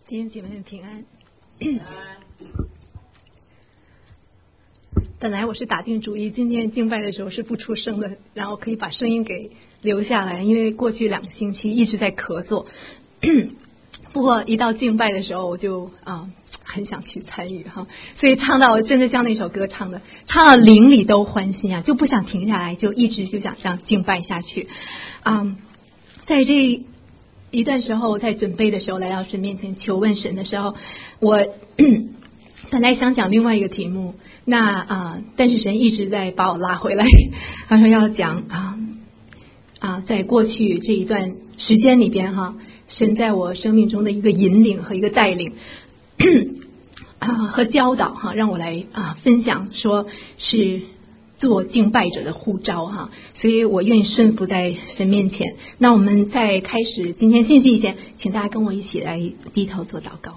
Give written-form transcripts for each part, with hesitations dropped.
弟兄姐妹们平安。本来我是打定主意今天敬拜的时候是不出声的，然后可以把声音给留下来，因为过去2个星期一直在咳嗽。不过一到敬拜的时候我就很想去参与哈，所以唱到真的像那首歌唱的，唱到灵里都欢欣啊，就不想停下来，就一直就想这样敬拜下去。在这一段时候，在准备的时候来到神面前求问神的时候，我本来想讲另外一个题目，但是神一直在把我拉回来，他说要讲在过去这一段时间里边神在我生命中的一个引领和一个带领和教导让我来分享，说是做敬拜者的呼召所以我愿意顺服在神面前。那我们在开始今天信息以前，请大家跟我一起来低头做祷告。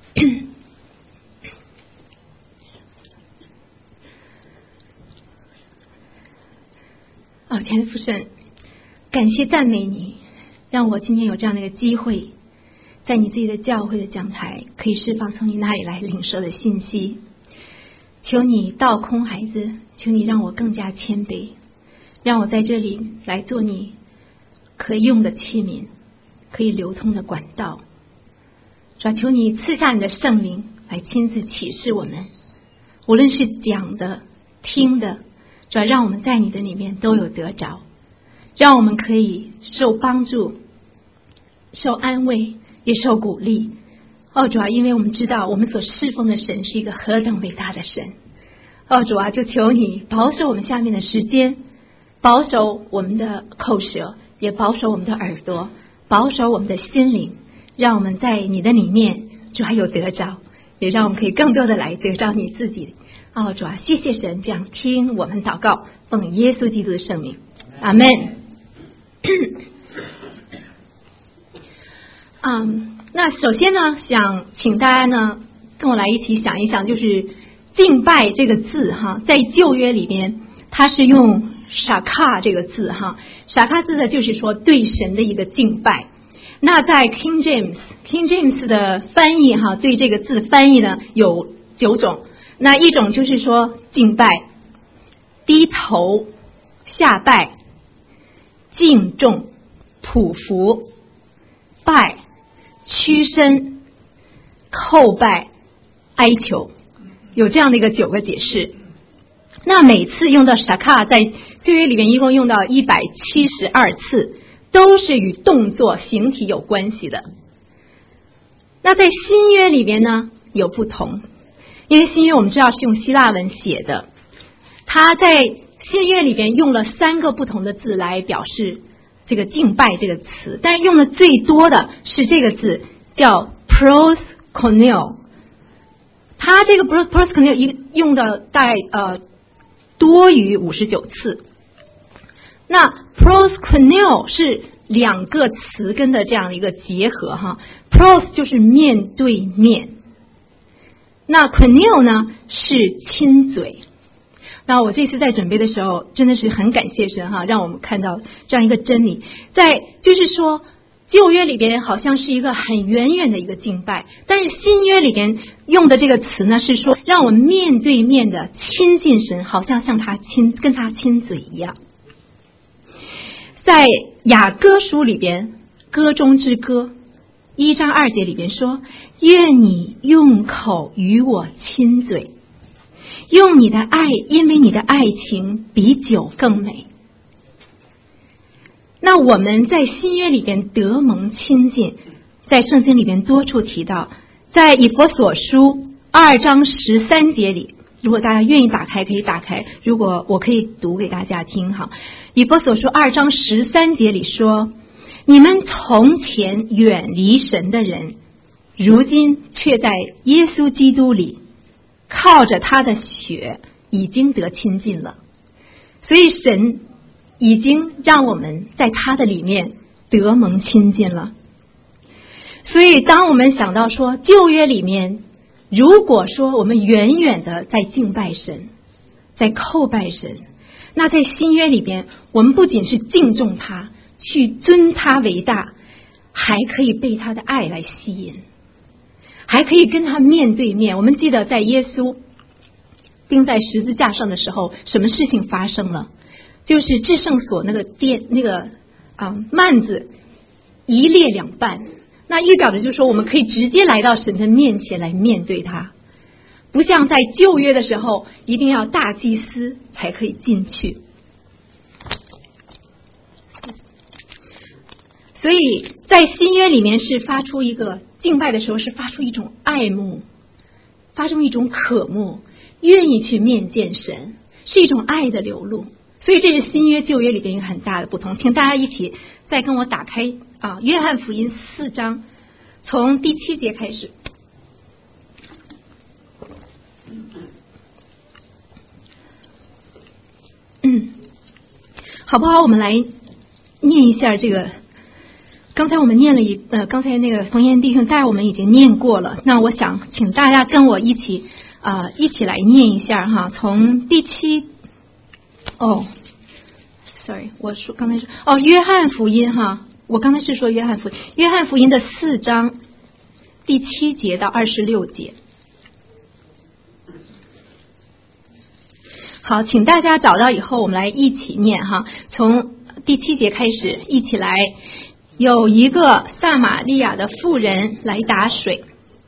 亲爱的父神，感谢赞美你，让我今天有这样的一个机会，在你自己的教会的讲台可以释放从你那里来领受的信息。求你倒空孩子，求你让我更加谦卑，让我在这里来做你可以用的器皿，可以流通的管道。主啊，求你赐下你的圣灵来亲自启示我们，无论是讲的听的，主啊，让我们在你的里面都有得着，让我们可以受帮助，受安慰，也受鼓励。主啊，因为我们知道我们所侍奉的神是一个何等伟大的神。主啊，就求你保守我们下面的时间，保守我们的口舌，也保守我们的耳朵，保守我们的心灵，让我们在你的里面主啊有得着，也让我们可以更多的来得着你自己。主啊，谢谢神这样听我们祷告，奉耶稣基督的圣名，阿们。那首先呢，想请大家呢跟我来一起想一想，就是敬拜这个字在旧约里边它是用沙卡这个字沙卡字的就是说对神的一个敬拜。那在 King James 的翻译对这个字翻译呢有9种。那一种就是说敬拜，低头下拜，敬重，匍匐，拜，屈身，叩拜，哀求，有这样的一个9个解释。那每次用到 shaka 在旧约里面一共用到172次，都是与动作形体有关系的。那在新约里面呢有不同，因为新约我们知道是用希腊文写的，他在新约里边用了3个不同的字来表示这个敬拜这个词，但是用的最多的是这个字叫 proskuneo。 他这个 proskuneo 用的大概多于59次。那 proskuneo 是2个词根的这样的一个结合pros 就是面对面，那 kuneo 呢是亲嘴。那我这次在准备的时候真的是很感谢神让我们看到这样一个真理，在就是说旧约里边好像是一个很远远的一个敬拜，但是新约里边用的这个词呢是说让我们面对面的亲近神，好像跟他亲嘴一样。在雅歌书里边歌中之歌1章2节里边说，愿你用口与我亲嘴，用你的爱，因为你的爱情比酒更美。那我们在新约里边得蒙亲近，在圣经里边多处提到，在以弗所书2章13节里，如果大家愿意打开可以打开，如果我可以读给大家听以弗所书2章13节里说，你们从前远离神的人，如今却在耶稣基督里靠着他的血已经得亲近了。所以神已经让我们在他的里面得蒙亲近了。所以当我们想到说旧约里面，如果说我们远远的在敬拜神，在叩拜神，那在新约里边我们不仅是敬重他，去尊他为大，还可以被他的爱来吸引。 还可以跟他面对面。我们记得在耶稣钉在十字架上的时候，什么事情发生了？就是至圣所那个幔子一裂两半，那预表的就是说我们可以直接来到神的面前来面对他，不像在旧约的时候一定要大祭司才可以进去。所以在新约里面是发出一个敬拜的时候，是发出一种爱慕，发出一种渴慕，愿意去面见神，是一种爱的流露。所以这是新约旧约里边一个很大的不同。请大家一起再跟我打开约翰福音4章，从第7节开始。好不好？我们来念一下这个。刚才我们念了刚才那个冯岩弟兄带我们已经念过了。那我想请大家跟我一起来念一下哈，从第7。sorry， 我说刚才说约翰福音哈，我刚才是说约翰福音的4章第7节到26节。好，请大家找到以后，我们来一起念哈，从第7节开始，一起来。有一个撒玛利亚的妇人来打水。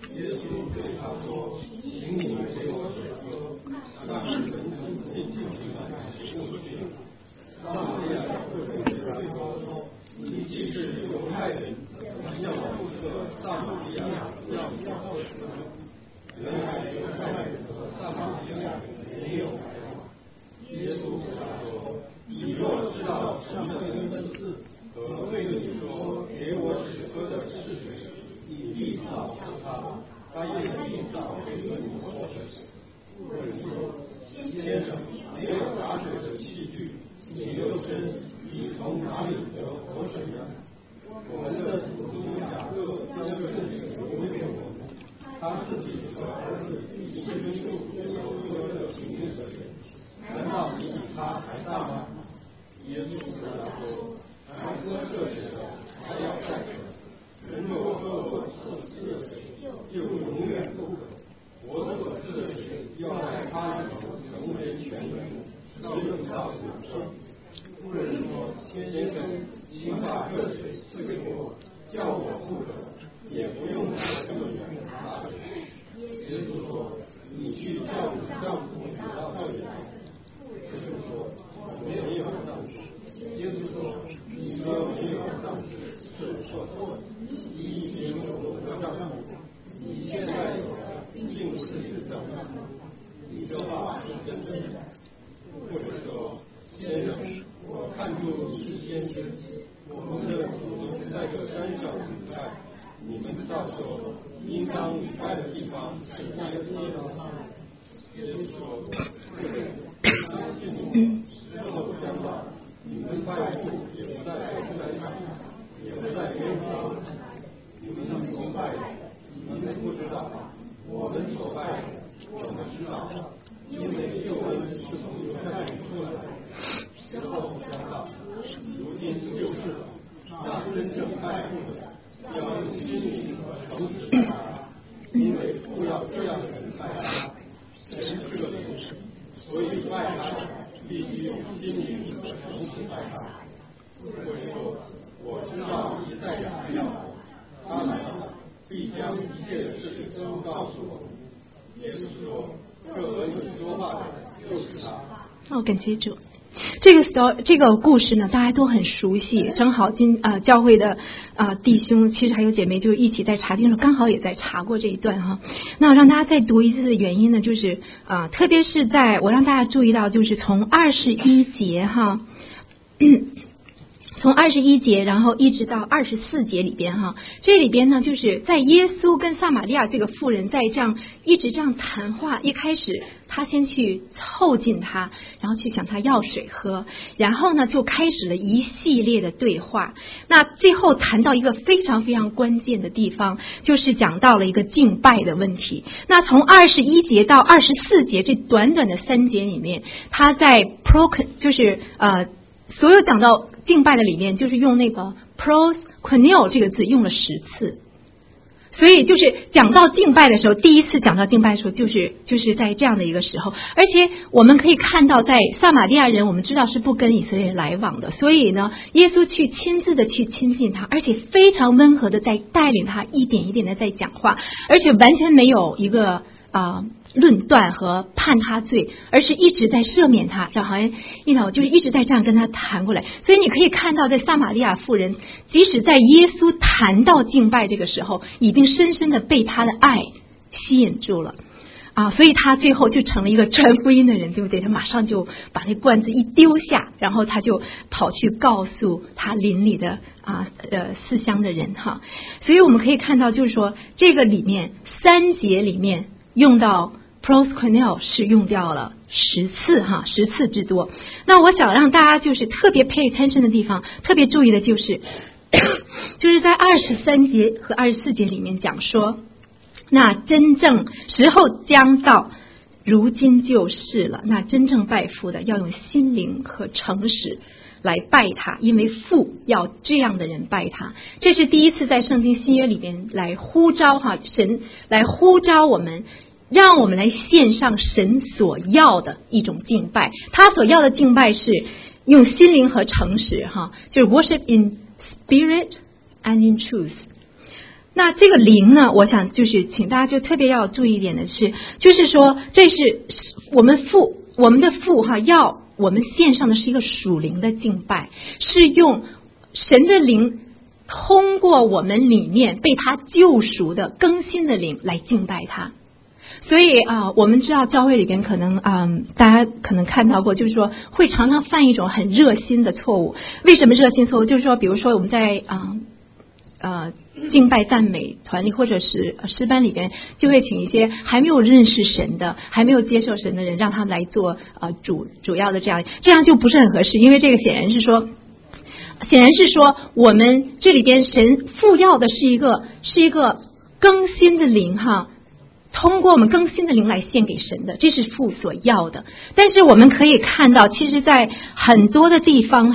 感谢主。这个故事呢，大家都很熟悉。正好教会的弟兄，其实还有姐妹，就是一起在查经的时候，刚好也在查过这一段哈。那让大家再读一次的原因呢，就是特别是我让大家注意到，就是从21节哈。从21节然后一直到24节里边哈，这里边呢就是在耶稣跟撒玛利亚这个妇人在一直这样谈话。一开始他先去凑近他，然后去向他要水喝，然后呢就开始了一系列的对话。那最后谈到一个非常非常关键的地方，就是讲到了一个敬拜的问题。那从21节到24节这短短的3节里面，他在就是所有讲到敬拜的里面，就是用那个 proskuneo 这个字用了10次。 所以就是讲到敬拜的时候，第一次讲到敬拜的时候，就是在这样的一个时候。而且我们可以看到，在撒玛利亚人，我们知道是不跟以色列人来往的，所以呢，耶稣去亲自的去亲近他，而且非常温和的在带领他一点一点的在讲话，而且完全没有一个论断和判他罪，而是一直在赦免他，然后好像就是一直在这样跟他谈过来。所以你可以看到，在撒玛利亚妇人，即使在耶稣谈到敬拜这个时候，已经深深的被他的爱吸引住了所以他最后就成了一个传福音的人，对不对？他马上就把那罐子一丢下，然后他就跑去告诉他邻里的四乡的人哈。所以我们可以看到，就是说这个里面3节里面用到proskuneo 是用掉了10次10次之多。那我想让大家就是特别pay attention的地方，特别注意的就是在23节和24节里面讲说，那真正时候将到，如今就是了。那真正拜父的要用心灵和诚实来拜他，因为父要这样的人拜他。这是第一次在圣经新约里面来呼召神来呼召我们，让我们来献上神所要的一种敬拜。他所要的敬拜是用心灵和诚实就是 worship in spirit and in truth。那这个灵呢，我想就是请大家就特别要注意一点的是，就是说这是我们的父要我们献上的是一个属灵的敬拜，是用神的灵通过我们里面被他救赎的更新的灵来敬拜他。所以我们知道教会里边可能大家可能看到过，就是说会常常犯一种很热心的错误。为什么热心错误？就是说比如说我们在敬拜赞美团里或者是诗班里边，就会请一些还没有认识神的、还没有接受神的人，让他们来做主要的这样就不是很合适。因为这个显然是说我们这里边神父要的是一个更新的灵通过我们更新的灵来献给神的，这是父所要的。但是我们可以看到，其实在很多的地方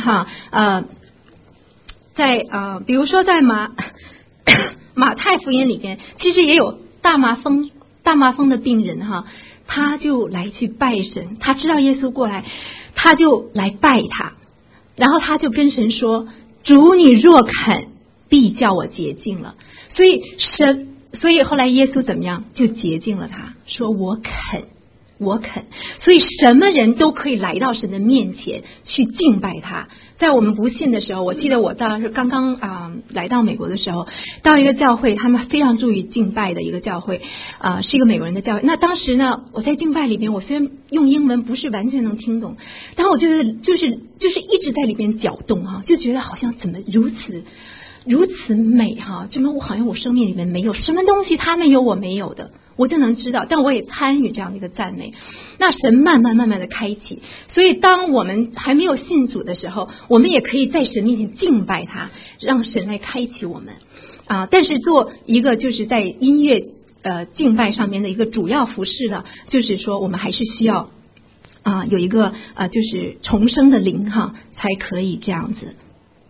比如说在马太福音里边，其实也有大麻风的病人他就来去拜神，他知道耶稣过来，他就来拜他，然后他就跟神说：主，你若肯，必叫我洁净了。所以后来耶稣怎么样？就洁净了他，说我肯。所以什么人都可以来到神的面前去敬拜他。在我们不信的时候，我记得我当时刚刚来到美国的时候，到一个教会，他们非常注意敬拜的一个教会是一个美国人的教会。那当时呢，我在敬拜里面，我虽然用英文不是完全能听懂，但我觉得就是一直在里边搅动就觉得好像怎么如此美怎么好像我生命里面没有什么东西他们有我没有的，我就能知道。但我也参与这样的一个赞美，那神慢慢的开启。所以当我们还没有信主的时候，我们也可以在神面前敬拜他，让神来开启我们但是做一个就是在音乐敬拜上面的一个主要服饰的，就是说我们还是需要有一个就是重生的灵才可以这样子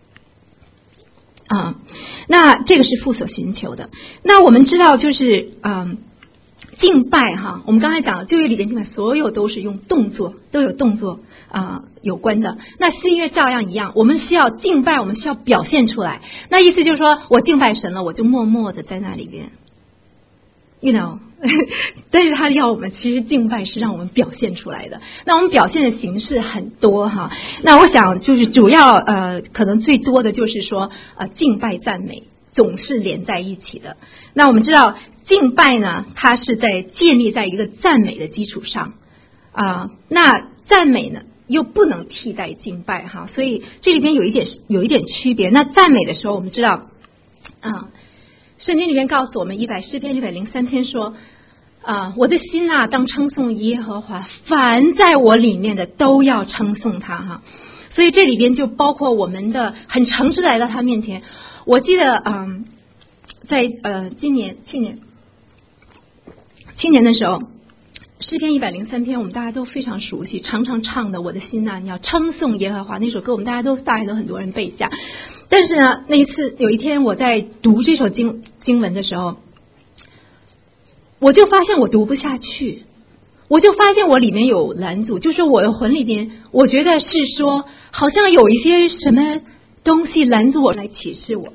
那这个是父所寻求的。那我们知道就是敬拜我们刚才讲了旧约里边敬拜所有都是用动作，都有动作有关的。那新约照样一样，我们需要敬拜，我们需要表现出来。那意思就是说我敬拜神了，我就默默的在那里边但是他要我们其实敬拜是让我们表现出来的。那我们表现的形式很多那我想就是主要可能最多的就是说敬拜赞美总是连在一起的。那我们知道敬拜呢，它是在建立在一个赞美的基础上那赞美呢又不能替代敬拜所以这里边有一点区别。那赞美的时候，我们知道圣经里面告诉我们诗篇103篇说我的心当称颂耶和华，凡在我里面的都要称颂他所以这里边就包括我们的很诚实来到他面前。我记得在去年的时候，诗篇103篇我们大家都非常熟悉，常常唱的我的心你要称颂耶和华，那首歌我们大概都很多人背下。但是呢，那一次有一天我在读这首经文的时候， 我就发现我读不下去，我就发现我里面有拦阻，就是我的魂里边，我觉得是说好像有一些什么东西拦阻我来启示我。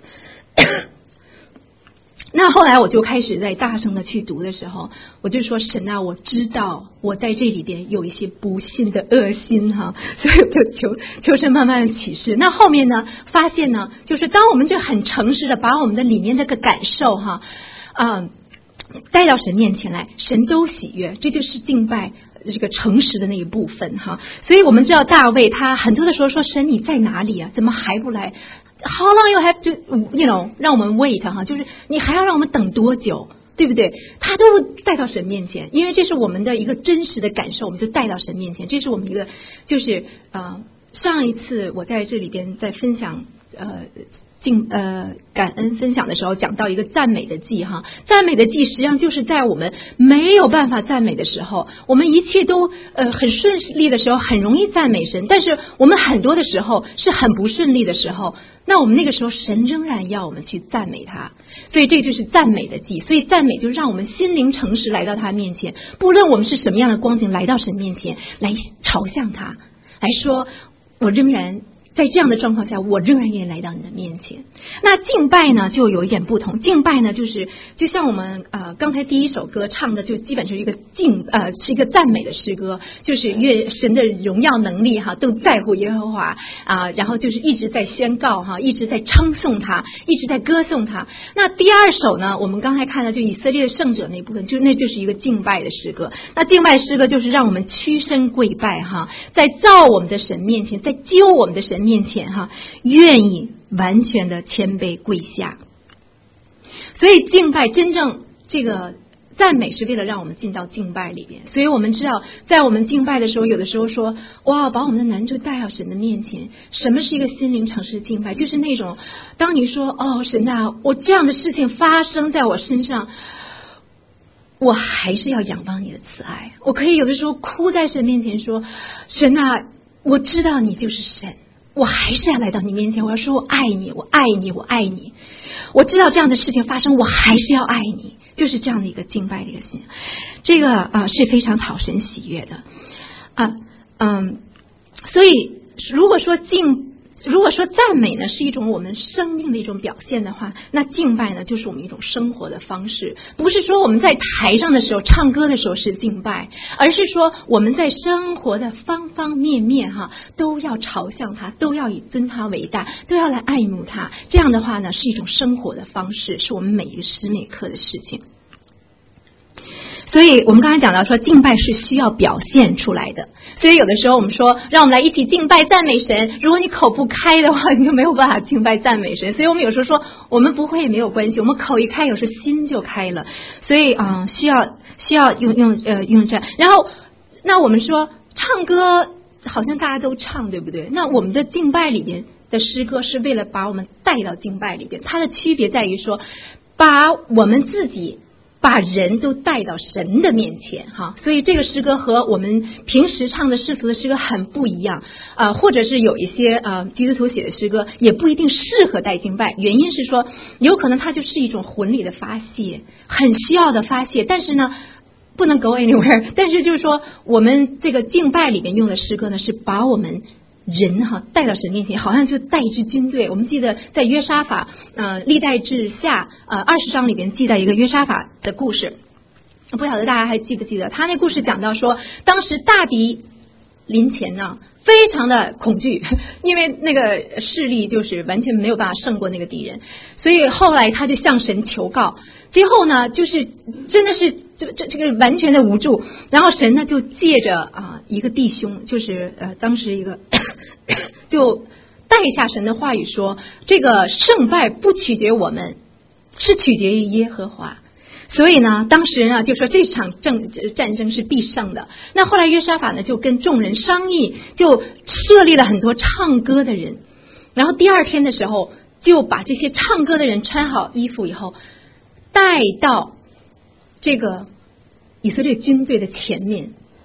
那后来我就开始在大声的去读的时候，我就说神啊，我知道我在这里边有一些不信的恶心哈，所以我就求神慢慢的启示。那后面呢，发现呢，就是当我们就很诚实的把我们的里面这个感受哈，带到神面前来，神都喜悦，这就是敬拜这个诚实的那一部分哈。所以我们知道大卫他很多的时候说神你在哪里啊？怎么还不来？How long you have to, 让我们 wait 哈，就是你还要让我们等多久，对不对？他都带到神面前，因为这是我们的一个真实的感受，我们就带到神面前。这是我们一个，就是上一次我在这里边在分享感恩分享的时候讲到一个赞美的祭哈，赞美的祭实际上就是在我们没有办法赞美的时候，我们一切都很顺利的时候很容易赞美神，但是我们很多的时候是很不顺利的时候，那我们那个时候神仍然要我们去赞美他，所以这就是赞美的祭。所以赞美就是让我们心灵诚实来到他面前，不论我们是什么样的光景来到神面前，来朝向他，来说我仍然在这样的状况下，我仍然愿意来到你的面前。那敬拜呢，就有一点不同。敬拜呢，就像我们刚才第一首歌唱的，就基本是一个是一个赞美的诗歌，就是愿神的荣耀能力哈都在乎耶和华然后就是一直在宣告哈，一直在称颂他，一直在歌颂他。那第二首呢，我们刚才看的就以色列的圣者那部分，那就是一个敬拜的诗歌。那敬拜诗歌就是让我们屈身跪拜哈，在造我们的神面前，在救我们的神面前哈，愿意完全的谦卑跪下。所以敬拜真正这个赞美是为了让我们进到敬拜里边。所以我们知道在我们敬拜的时候，有的时候说哇，把我们的难处带到神的面前。什么是一个心灵诚实的敬拜？就是那种当你说哦神啊，我这样的事情发生在我身上，我还是要仰望你的慈爱。我可以有的时候哭在神面前说神啊，我知道你就是神，我还是要来到你面前，我要说我爱你，我爱你，我爱你。我知道这样的事情发生，我还是要爱你，就是这样的一个敬拜的一个心。这个是非常讨神喜悦的所以如果说赞美呢是一种我们生命的一种表现的话，那敬拜呢就是我们一种生活的方式。不是说我们在台上的时候唱歌的时候是敬拜，而是说我们在生活的方方面面哈都要朝向他，都要以尊他为大，都要来爱慕他。这样的话呢是一种生活的方式，是我们每一个时每刻的事情。所以我们刚才讲到说敬拜是需要表现出来的，所以有的时候我们说让我们来一起敬拜赞美神，如果你口不开的话，你就没有办法敬拜赞美神。所以我们有时候说我们不会也没有关系，我们口一开有时候心就开了。所以需要用这。然后那我们说唱歌好像大家都唱，对不对？那我们的敬拜里边的诗歌是为了把我们带到敬拜里边，它的区别在于说把我们自己把人都带到神的面前哈，所以这个诗歌和我们平时唱的世俗的诗歌很不一样或者是有一些基督徒写的诗歌也不一定适合带敬拜，原因是说有可能它就是一种魂里的发泄，很需要的发泄，但是呢不能 go anywhere。 但是就是说我们这个敬拜里面用的诗歌呢，是把我们人哈带到神面前，好像就带一支军队。我们记得在约沙法历代志下20章里边记载一个约沙法的故事，不晓得大家还记不记得。他那故事讲到说当时大敌临前呢，非常的恐惧，因为那个势力就是完全没有办法胜过那个敌人，所以后来他就向神求告，最后呢就是真的是这个完全的无助，然后神呢就借着一个弟兄，就是当时一个就带下神的话语说，这个胜败不取决我们，是取决于耶和华。所以呢当时呢就说这场战争是必胜的。那后来约沙法呢就跟众人商议，就设立了很多唱歌的人，然后第二天的时候就把这些唱歌的人穿好衣服以后带到这个以色列军队的前面，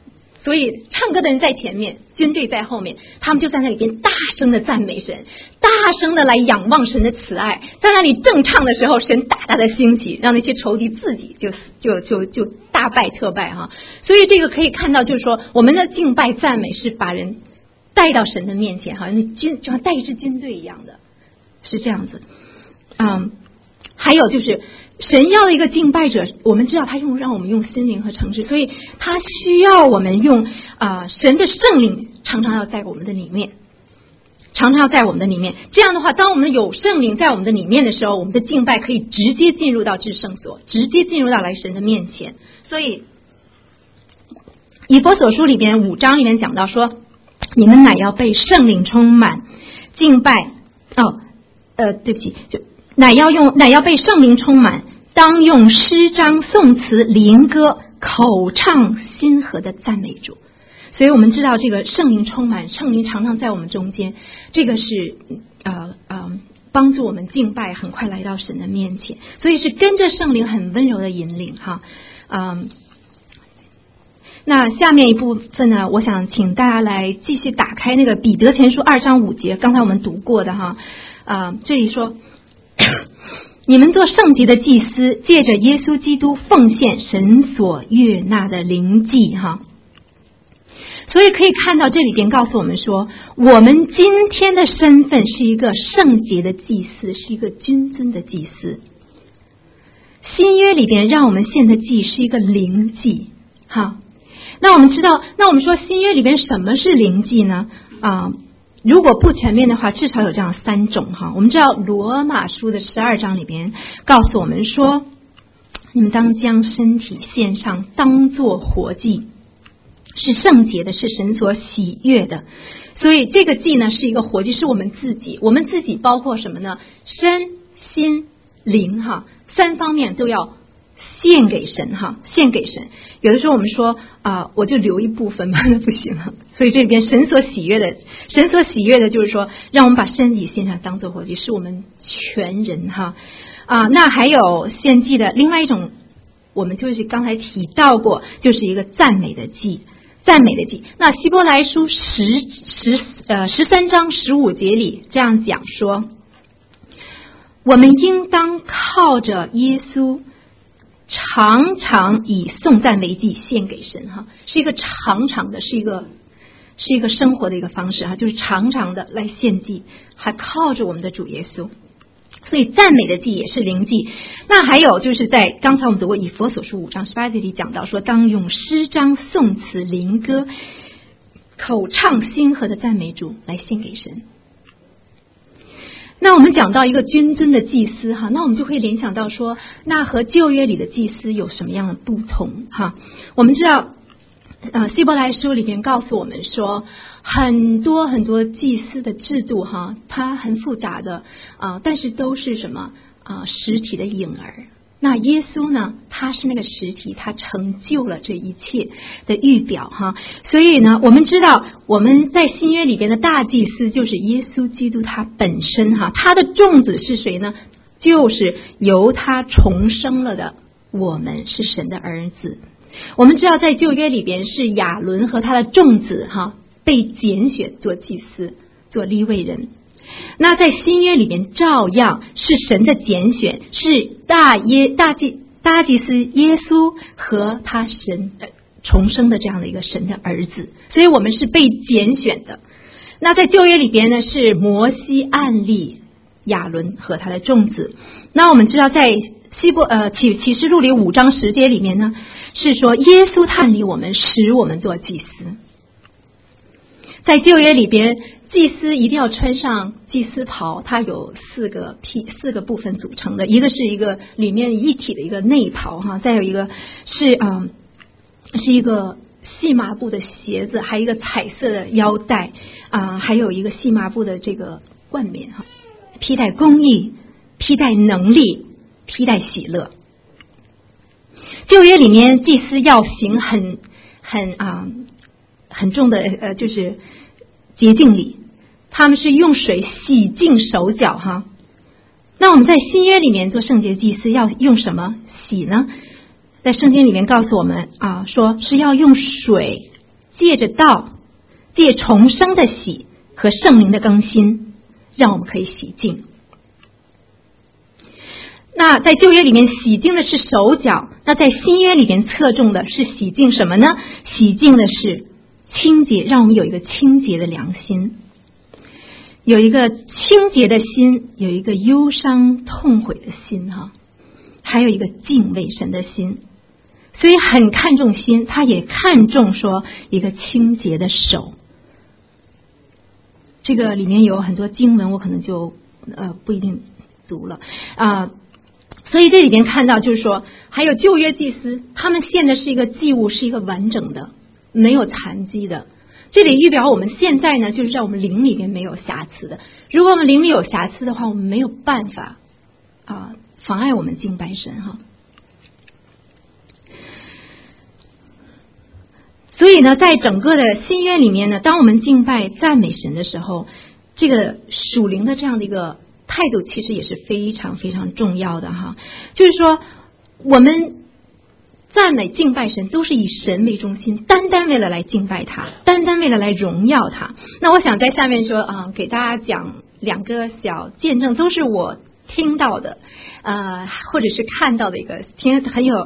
所以唱歌的人在前面，军队在后面，他们就在那里边大声的赞美神，大声的来仰望神的慈爱。在那里正唱的时候，神大大的兴起，让那些仇敌自己就大败特败哈。所以这个可以看到，就是说我们的敬拜赞美是把人带到神的面前，好像就像带一支军队一样的，是这样子。还有就是神要的一个敬拜者，我们知道他让我们用心灵和诚实，所以他需要我们用神的圣灵常常要在我们的里面，常常要在我们的里面。这样的话，当我们有圣灵在我们的里面的时候，我们的敬拜可以直接进入到至圣所，直接进入到来神的面前。所以以弗所书里边5章里面讲到说，你们乃要被圣灵充满，敬拜对不起，乃要被圣灵充满，当用诗章、颂词、灵歌口唱心和的赞美主。所以我们知道这个圣灵充满，圣灵常常在我们中间，这个是帮助我们敬拜很快来到神的面前，所以是跟着圣灵很温柔的引领哈。那下面一部分呢，我想请大家来继续打开那个彼得前书2章5节，刚才我们读过的哈。这里说你们做圣洁的祭司，借着耶稣基督奉献神所悦纳的灵祭哈。所以可以看到这里边告诉我们说，我们今天的身份是一个圣洁的祭司，是一个君尊的祭司。新约里边让我们献的祭是一个灵祭哈。那我们知道，那我们说新约里边什么是灵祭呢？如果不全面的话，至少有这样3种哈。我们知道罗马书的12章里边告诉我们说，你们当将身体献上，当作活祭，是圣洁的，是神所喜悦的。所以这个祭呢是一个活祭，是我们自己包括什么呢？身心灵哈，3方面都要献给神哈，献给神。有的时候我们说我就留一部分嘛，那不行了。所以这里边神所喜悦的就是说，让我们把身体献上当作活祭，是我们全人哈。那还有献祭的另外一种，我们就是刚才提到过，就是一个赞美的祭。那希伯来书13章15节里这样讲说，我们应当靠着耶稣常常以颂赞为祭献给神哈，是一个常常的，是一个生活的一个方式哈，就是常常的来献祭，还靠着我们的主耶稣。所以赞美的祭也是灵祭。那还有就是在刚才我们读过以弗所书5章18节里讲到说，当用诗章、颂词、灵歌口唱心和的赞美主来献给神。那我们讲到一个君尊的祭司哈，那我们就会联想到说，那和旧约里的祭司有什么样的不同哈？我们知道希伯来书里面告诉我们说，很多很多祭司的制度哈，它很复杂的但是都是什么实体的影儿。那耶稣呢，他是那个实体，他成就了这一切的预表哈。所以呢，我们知道我们在新约里边的大祭司就是耶稣基督他本身哈，他的种子是谁呢？就是由他重生了的我们，是神的儿子。我们知道在旧约里边是亚伦和他的众子哈被拣选做祭司，做利未人。那在新约里面照样是神的拣选，是大祭司耶稣和他神重生的这样的一个神的儿子，所以我们是被拣选的。那在旧约里边呢是摩西暗立亚伦和他的众子。那我们知道在启示录里5章10节里面呢是说耶稣探理我们，使我们做祭司。在旧约里边，祭司一定要穿上祭司袍，它有四个部分组成的，一个是一个里面一体的一个内袍哈，再有一个是一个细麻布的鞋子，还有一个彩色的腰带还有一个细麻布的这个冠冕哈，披戴公义，披戴能力，披戴喜乐。旧约里面祭司要行很重的就是洁净礼，他们是用水洗净手脚哈。那我们在新约里面做圣洁祭司要用什么洗呢？在圣经里面告诉我们说是要用水借着道，借重生的洗和圣灵的更新，让我们可以洗净。那在旧约里面洗净的是手脚，那在新约里面侧重的是洗净什么呢？洗净的是清洁，让我们有一个清洁的良心，有一个清洁的心，有一个忧伤痛悔的心还有一个敬畏神的心。所以很看重心，他也看重说一个清洁的手。这个里面有很多经文，我可能就不一定读了所以这里边看到就是说，还有旧约祭司，他们献的是一个祭物，是一个完整的，没有残疾的。这里预表我们现在呢，就是在我们灵里面没有瑕疵的。如果我们灵里有瑕疵的话，我们没有办法妨碍我们敬拜神所以呢，在整个的新约里面呢，当我们敬拜赞美神的时候，这个属灵的这样的一个态度其实也是非常非常重要的就是说我们赞美敬拜神都是以神为中心，单单为了来敬拜他，单单为了来荣耀他。那我想在下面说给大家讲2个小见证，都是我听到的或者是看到的一个很有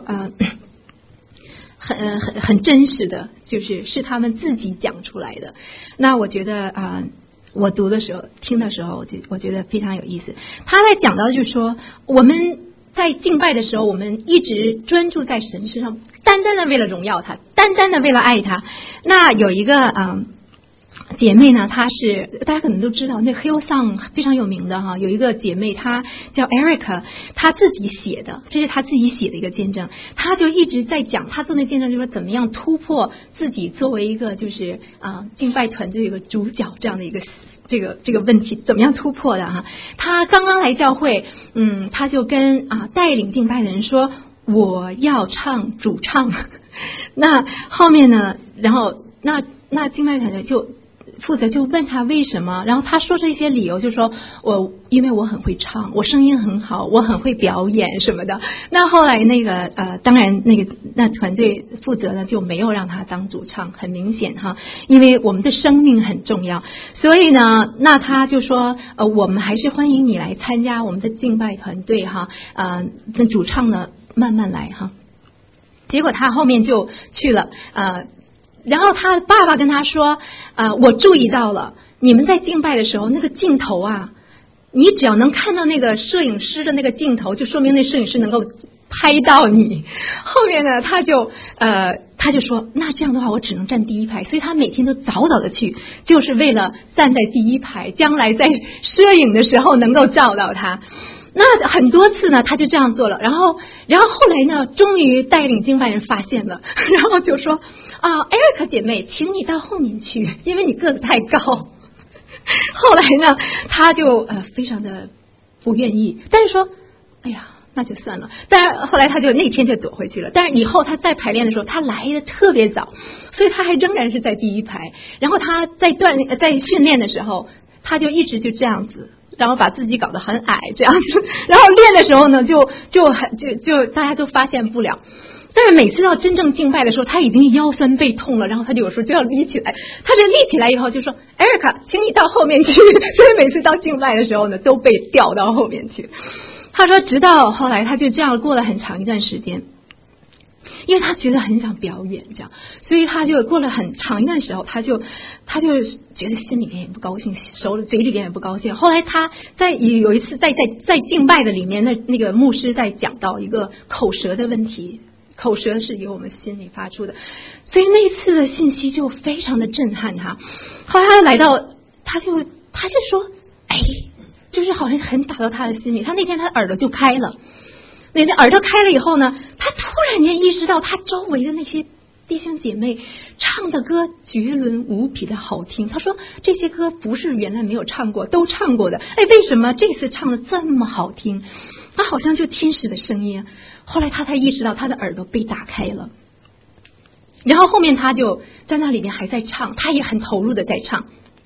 很真实的，是他们自己讲出来的。那我觉得我读的时候听的时候我觉得非常有意思。他在讲到就是说，我们在敬拜的时候，我们一直专注在神身上，单单的为了荣耀他，单单的为了爱他。那有一个姐妹呢，她是大家可能都知道，那 Hillsong 非常有名的有一个姐妹，她叫 Erica， 她自己写的，这是她自己写的一个见证。她就一直在讲她做那见证，就是怎么样突破自己作为一个就是敬拜团队一个主角这样的一个这个问题，怎么样突破的她刚刚来教会，她就跟带领敬拜的人说，我要唱主唱。那后面呢，然后那敬拜团队就负责就问他为什么，然后他说这些理由，就说因为我很会唱，我声音很好，我很会表演什么的。那后来当然那团队负责的就没有让他当主唱，很明显因为我们的生命很重要，所以呢，那他就说我们还是欢迎你来参加我们的敬拜团队那主唱呢慢慢来结果他后面就去了然后他爸爸跟他说我注意到了你们在敬拜的时候那个镜头你只要能看到那个摄影师的那个镜头，就说明那摄影师能够拍到你。后面呢他就说那这样的话我只能站第一排，所以他每天都早早的去，就是为了站在第一排，将来在摄影的时候能够照到他。那很多次呢他就这样做了，然后后来呢终于带领敬拜人发现了，然后就说Erica 姐妹请你到后面去，因为你个子太高。后来呢他就非常的不愿意，但是说哎呀那就算了，但是后来他就那天就躲回去了。但是以后他在排练的时候他来的特别早，所以他还仍然是在第一排，然后他在训练的时候他就一直就这样子，然后把自己搞得很矮这样子，然后练的时候呢就大家都发现不了。但是每次到真正敬拜的时候他已经腰酸背痛了，然后他就有时候就要立起来，他就立起来以后就说 Erica 请你到后面去，所以每次到敬拜的时候呢都被调到后面去。他说直到后来他就这样过了很长一段时间，因为他觉得很想表演这样，所以他就过了很长一段时候他就觉得心里面也不高兴，嘴里面也不高兴。后来他有一次在敬拜的里面那个牧师在讲到一个口舌的问题，口舌是由我们心里发出的，所以那一次的信息就非常的震撼他。后来他来到他就说就是好像很打到他的心里。他那天他耳朵就开了，那耳朵开了以后呢，他突然间意识到他周围的那些弟兄姐妹唱的歌绝伦无比的好听。他说这些歌不是原来没有唱过，都唱过的，为什么这次唱的这么好听？他好像就天使的声音。后来他才意识到他的耳朵被打开了，然后后面他就在那里面还在唱，他也很投入的在唱。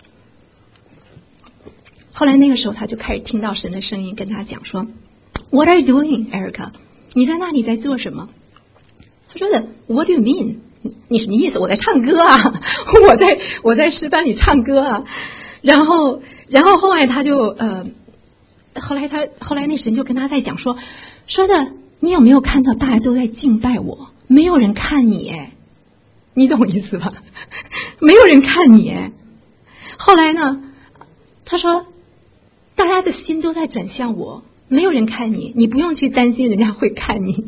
后来那个时候他就开始听到神的声音跟他讲说 What are you doing, Erica? 你在那里在做什么？他说的 What do you mean? 你什么意思？我在唱歌啊，我在诗班里唱歌啊。然后后来他就后来那神就跟他在讲说的，你有没有看到大家都在敬拜我，没有人看你哎，你懂我意思吧？没有人看你哎。后来呢，他说大家的心都在转向我，没有人看你，你不用去担心人家会看你。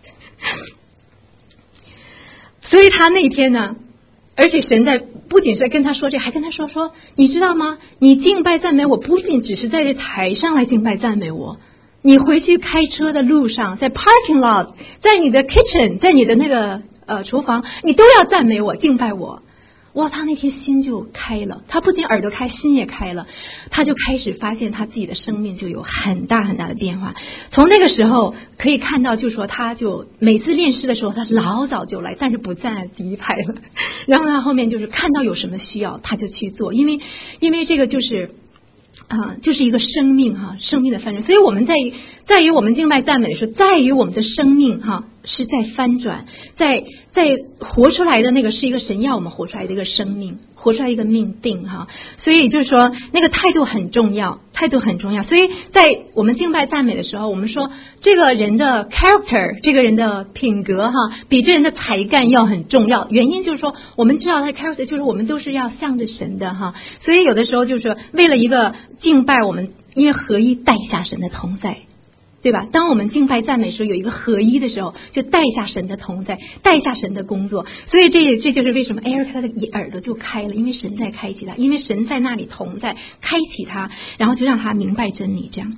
所以他那天呢，而且神不仅是跟他说这，还跟他说你知道吗？你敬拜赞美我，不仅只是在这台上来敬拜赞美我，你回去开车的路上，在 parking lot， 在你的 kitchen， 在你的那个厨房，你都要赞美我，敬拜我。哇，他那天心就开了，他不仅耳朵开，心也开了，他就开始发现他自己的生命就有很大很大的变化。从那个时候可以看到，就是说他就每次练诗的时候，他老早就来，但是不站在第一排了。然后他后面就是看到有什么需要，他就去做，因为这个就是就是一个生命生命的翻转。所以我们在于我们敬拜赞美的时候，在于我们的生命是在翻转，在活出来的那个是一个神要我们活出来的一个生命，活出来一个命定所以就是说那个态度很重要，态度很重要。所以在我们敬拜赞美的时候，我们说这个人的 character， 这个人的品格比这人的才干要很重要。原因就是说我们知道他 character 就是我们都是要向着神的所以有的时候就是说为了一个敬拜，我们因为合一带下神的同在，对吧？当我们敬拜赞美时候有一个合一的时候，就带下神的同在，带下神的工作。所以这就是为什么 Eric 他的耳朵就开了，因为神在开启他，因为神在那里同在，开启他，然后就让他明白真理。这样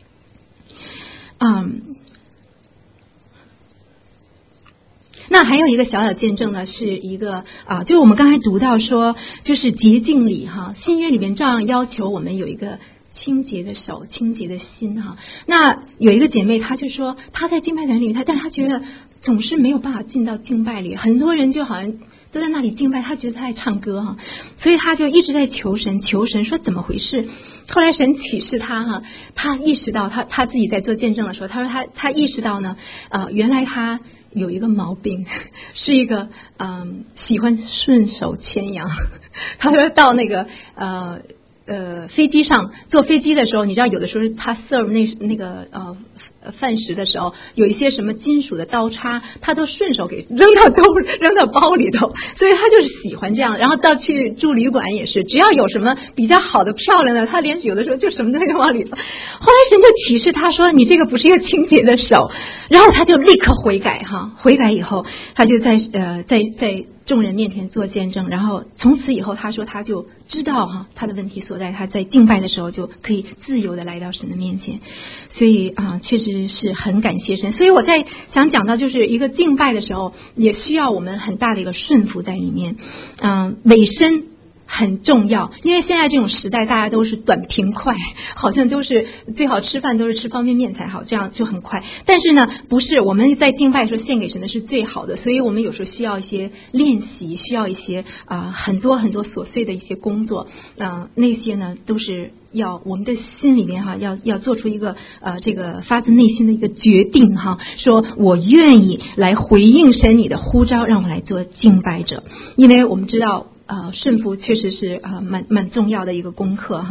那还有一个小小见证呢，是一个就是我们刚才读到说，就是洁净礼新约里面照样要求我们有一个清洁的手，清洁的心那有一个姐妹，她就说她在敬拜团里面，但是她觉得总是没有办法进到敬拜里，很多人就好像都在那里敬拜，她觉得她在唱歌所以她就一直在求神说怎么回事。后来神启示她她意识到她自己在做见证的时候，她说她意识到呢原来她有一个毛病，是一个喜欢顺手牵羊。她说到那个飞机上坐飞机的时候，你知道有的时候他 serve 那个饭食的时候，有一些什么金属的刀叉，他都顺手给扔到包里头，所以他就是喜欢这样。然后到去住旅馆也是，只要有什么比较好的漂亮的，他连有的时候就什么东西往里头。后来神就启示他说你这个不是一个清洁的手，然后他就立刻悔改悔改以后他就在众人面前做见证，然后从此以后他说他就知道他的问题所在，他在敬拜的时候就可以自由的来到神的面前。所以确实是很感谢神。所以我在想讲到就是一个敬拜的时候也需要我们很大的一个顺服在里面。委身很重要，因为现在这种时代大家都是短平快，好像都是最好吃饭都是吃方便面才好，这样就很快。但是呢不是，我们在敬拜的时候献给神的是最好的，所以我们有时候需要一些练习，需要一些很多很多琐碎的一些工作那些呢都是要我们的心里面要做出一个这个发自内心的一个决定说我愿意来回应神你的呼召，让我来做敬拜者。因为我们知道顺服确实是蛮重要的一个功课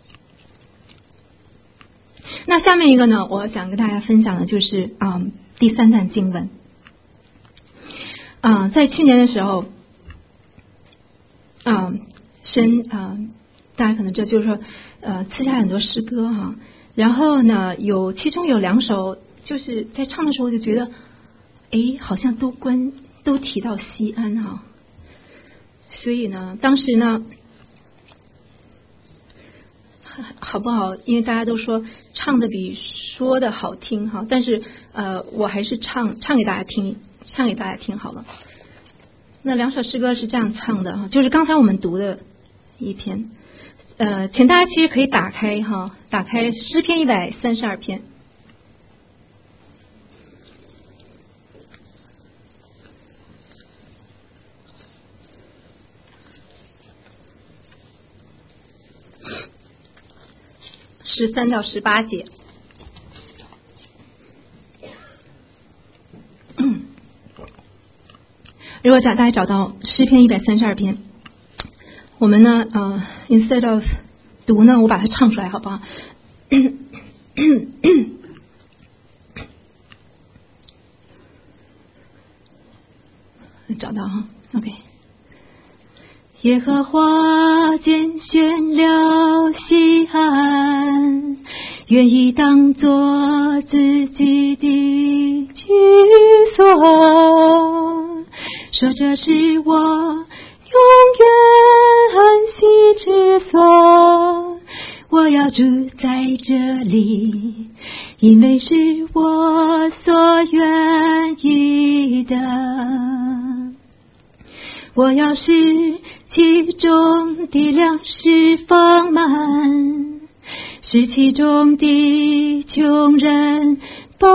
那下面一个呢，我想跟大家分享的就是第3段经文。在去年的时候神大家可能这就是说赐下很多诗歌然后呢其中有2首就是在唱的时候就觉得好像都提到西安所以呢当时呢好不好，因为大家都说唱的比说的好听但是我还是唱给大家听好了。那2首诗歌是这样唱的就是刚才我们读的一篇请大家其实可以打开诗篇132篇。13到18节。 如果大家找到诗篇132篇，我们呢instead of 读呢，我把它唱出来好不好？找到哈 ，OK。耶和华拣选了西安，愿意当作自己的居所，说这是我永远安息之所，我要住在这里，因为是我所愿意的。我要使其中的粮食丰满，使其中的穷人饱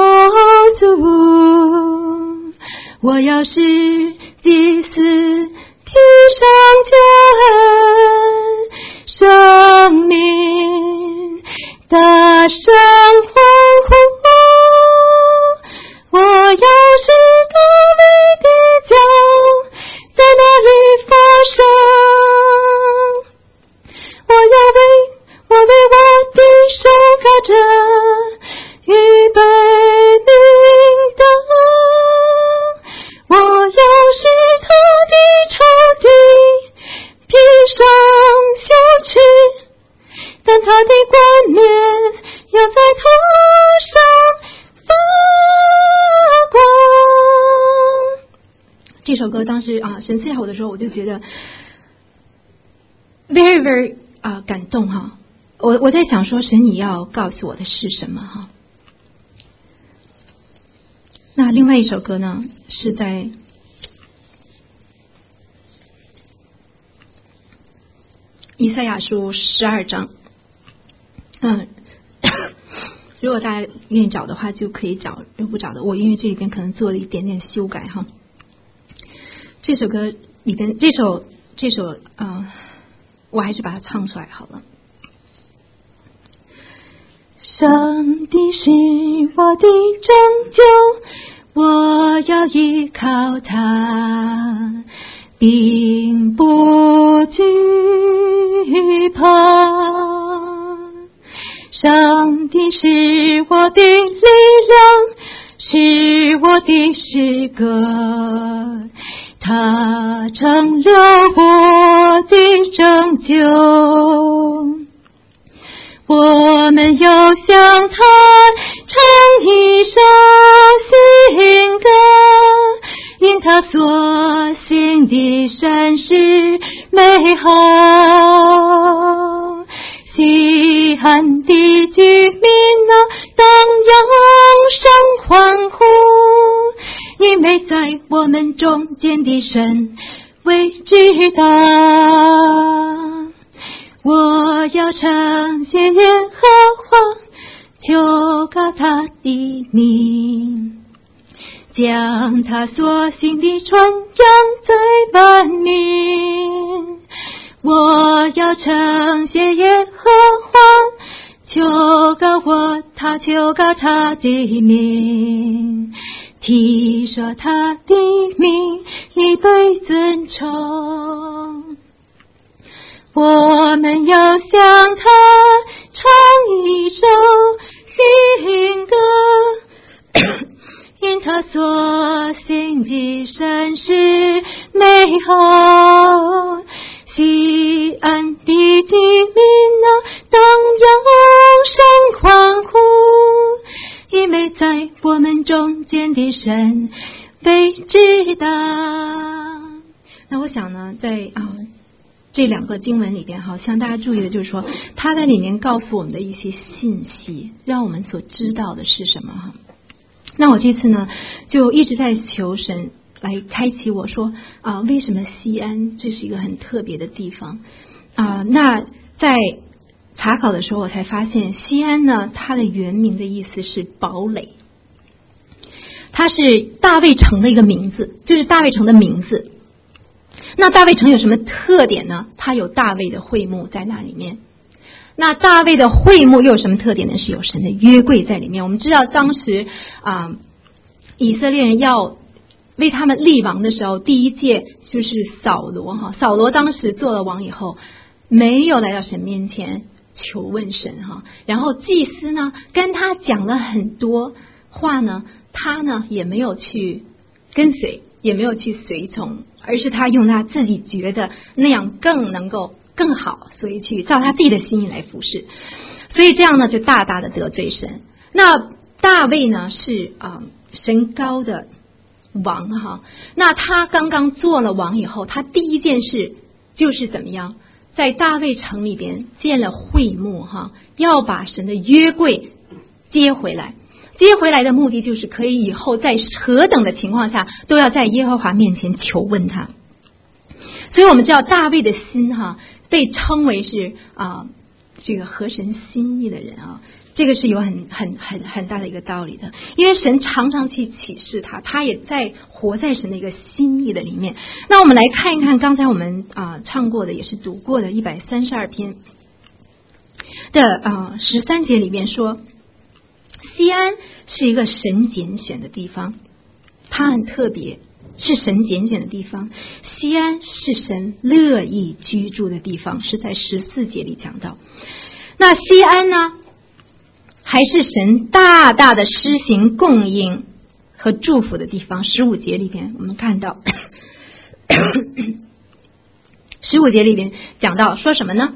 足。我要使祭司披上救恩，生命大声欢呼。我要使大卫的家在那里发生，我为我的手开着预备明灯，我要使他的仇敌披上羞耻，但他的冠冕要在头上发光。这首歌当时神赐下我的时候，我就觉得 very very 感动哈。我在想说，神你要告诉我的是什么哈？那另外一首歌呢，是在以赛亚书12章。如果大家愿意找的话，就可以找；如果不找的，我因为这里边可能做了一点点修改哈。这首歌里边，这首我还是把它唱出来好了。上帝是我的拯救，我要依靠他，并不惧怕。上帝是我的力量，是我的诗歌，他成了我的拯救。我们要向他唱一首新歌，因他所行的善事美好。西安的居民当扬声欢呼，因为在我们中间的神为知道。我要称谢耶和华，求告他的名，将他所行的传扬在万民。我要称谢耶和华，求告他的名，提说他的名已被尊崇。我们要向他唱一首新歌，因他所行的善事美好。西安的居民当扬声欢呼，因为在我们中间的神被知道。那我想呢，在这两个经文里边哈，向大家注意的就是说，他在里面告诉我们的一些信息，让我们所知道的是什么哈。那我这次呢，就一直在求神来开启我说为什么西安这是一个很特别的地方那在查考的时候，我才发现西安呢，它的原名的意思是堡垒，它是大卫城的一个名字，就是大卫城的名字。那大卫城有什么特点呢？它有大卫的会幕在那里面。那大卫的会幕又有什么特点呢？是有神的约柜在里面。我们知道当时以色列人要为他们立王的时候，第一届就是扫罗哈。扫罗当时做了王以后，没有来到神面前求问神哈。然后祭司呢跟他讲了很多话呢，他呢也没有去跟随，也没有去随从，而是他用他自己觉得那样更能够更好，所以去照他自己的心意来服侍。所以这样呢就大大的得罪神。那大卫呢是神膏的王哈，那他刚刚做了王以后，他第一件事就是怎么样，在大卫城里边建了会幕哈，要把神的约柜接回来。接回来的目的就是可以以后在何等的情况下都要在耶和华面前求问他。所以我们知道大卫的心哈被称为是这个合神心意的人啊。这个是有很大的一个道理的，因为神常常去启示他，他也在活在神的一个心意的里面。那我们来看一看刚才我们唱过的，也是读过的132篇的13节里面说，西安是一个神拣选的地方，它很特别，是神拣选的地方。西安是神乐意居住的地方，是在14节里讲到。那西安呢还是神大大的施行供应和祝福的地方。15节里边我们看到15节里边讲到说什么呢？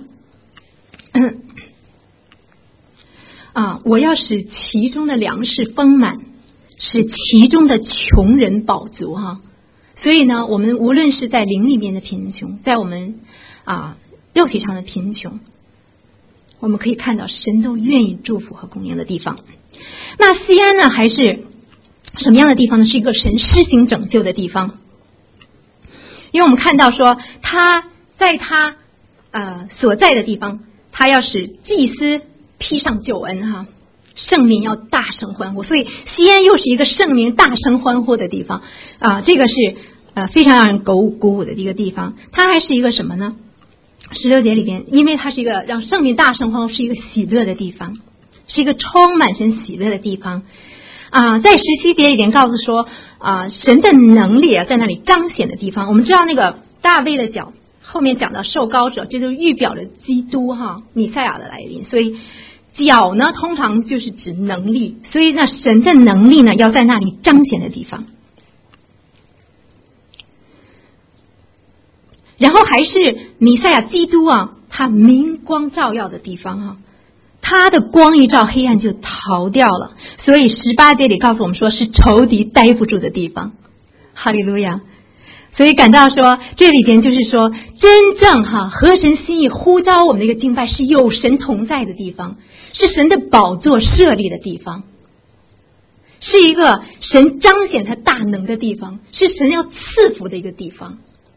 我要使其中的粮食丰满，使其中的穷人饱足哈。所以呢，我们无论是在灵里面的贫穷，在我们肉体上的贫穷，我们可以看到神都愿意祝福和供应的地方。那西安呢还是什么样的地方呢？是一个神施行拯救的地方。因为我们看到说他在他所在的地方，他要使祭司披上救恩哈，圣民要大声欢呼。所以西安又是一个圣民大声欢呼的地方这个是非常让人鼓舞的一个地方。它还是一个什么呢？16节里边，因为它是一个让圣民大声欢呼，是一个喜乐的地方，是一个充满神喜乐的地方在17节里边告诉说神的能力在那里彰显的地方。我们知道那个大卫的脚后面讲到受膏者，这就是预表了基督弥赛亚的来临。所以脚呢通常就是指能力，所以呢神的能力呢要在那里彰显的地方。然后还是弥赛亚基督他明光照耀的地方他的光一照，黑暗就逃掉了。所以18节里告诉我们说，是仇敌待不住的地方。哈利路亚！所以感到说，这里边就是说，真正合神心意呼召我们的一个敬拜，是有神同在的地方，是神的宝座设立的地方，是一个神彰显他大能的地方，是神要赐福的一个地方。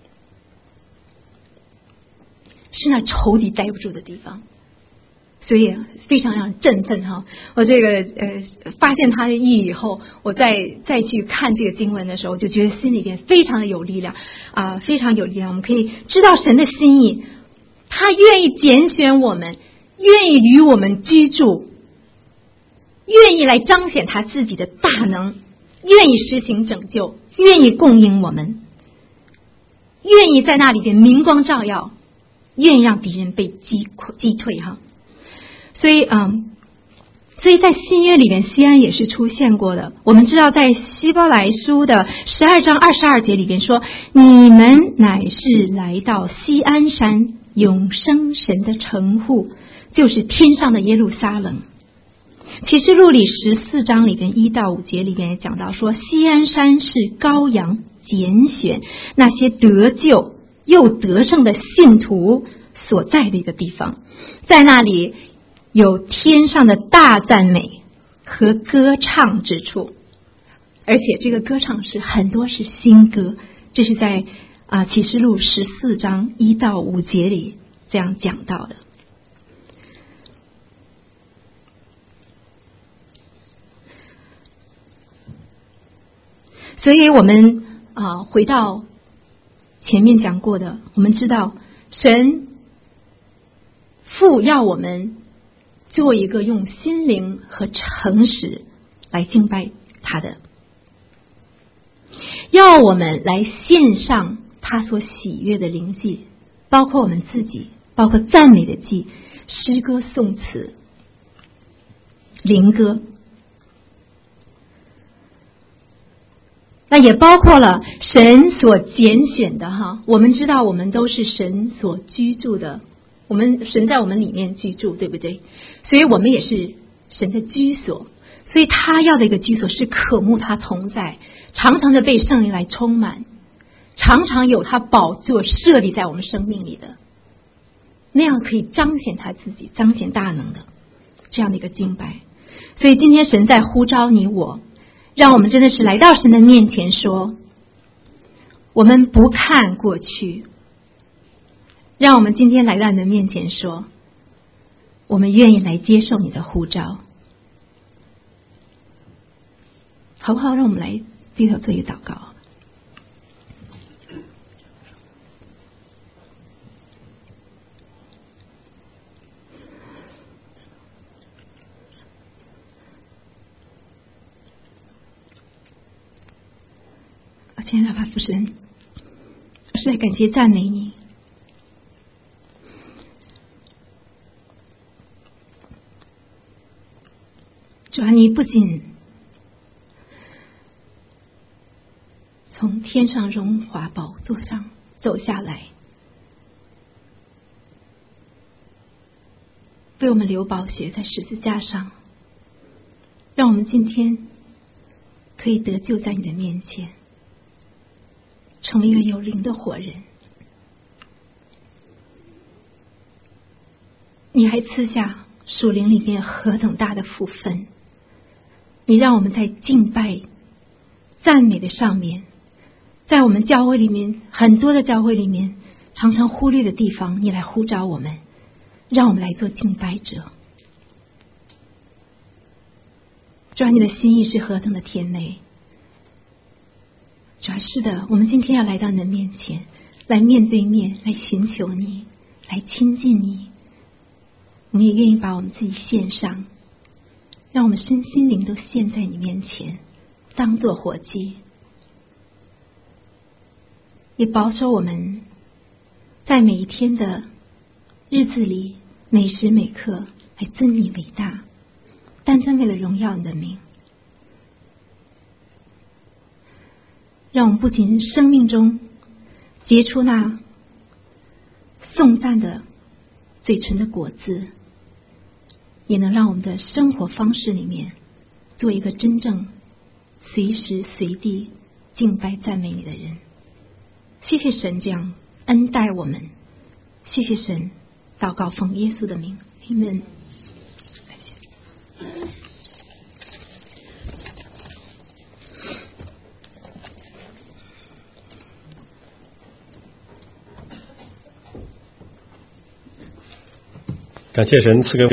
是那仇敌待不住的地方，所以非常让人振奋我这个发现它的意义以后，我再去看这个经文的时候，就觉得心里边非常的有力量非常有力量。我们可以知道神的心意，他愿意拣选我们，愿意与我们居住，愿意来彰显他自己的大能，愿意施行拯救，愿意供应我们，愿意在那里边明光照耀，愿意让敌人被击退所以在新约里面，西安也是出现过的。我们知道在希伯来书的12章22节里边说，你们乃是来到西安山，永生神的城户，就是天上的耶路撒冷。启示录里14章里边1到5节里边也讲到说，西安山是羔羊拣选那些得救又得胜的信徒所在的一个地方，在那里有天上的大赞美和歌唱之处，而且这个歌唱是很多是新歌，这是在启示录14章1到5节里这样讲到的。所以我们回到前面讲过的，我们知道神父要我们做一个用心灵和诚实来敬拜他的。 要我们来献上他所喜悦的灵祭，包括我们自己，包括赞美的祭、诗歌、颂词、灵歌，那也包括了神所拣选的哈。我们知道我们都是神所居住的，神在我们里面居住，对不对？所以我们也是神的居所，所以他要的一个居所是渴慕他同在，常常的被圣灵来充满，常常有他宝座设立在我们生命里的，那样可以彰显他自己，彰显大能的这样的一个敬拜。所以今天神在呼召你我，让我们真的是来到神的面前说，我们不看过去，让我们今天来到你的面前说，我们愿意来接受你的呼召，好不好？让我们来低头做一个祷告。亲爱的爸父神，我是来感谢赞美你，主啊，你不仅从天上荣华宝座上走下来，为我们流宝血在十字架上，让我们今天可以得救在你的面前，成为一个有灵的活人。你还赐下属灵里面何等大的福分，你让我们在敬拜赞美的上面，在我们教会里面很多的教会里面常常忽略的地方，你来呼召我们，让我们来做敬拜者。主啊，你的心意是何等的甜美。主啊，是的，我们今天要来到你的面前，来面对面，来寻求你，来亲近你。我们也愿意把我们自己献上，让我们身心灵都献在你面前，当作活祭。也保守我们在每一天的日子里，每时每刻来尊你伟大，单单为了荣耀你的名。让我们不仅生命中结出那颂赞的嘴唇的果子，也能让我们的生活方式里面做一个真正随时随地敬拜赞美你的人。谢谢神这样恩待我们，谢谢神，祷告奉耶稣的名，阿们。 感谢神赐给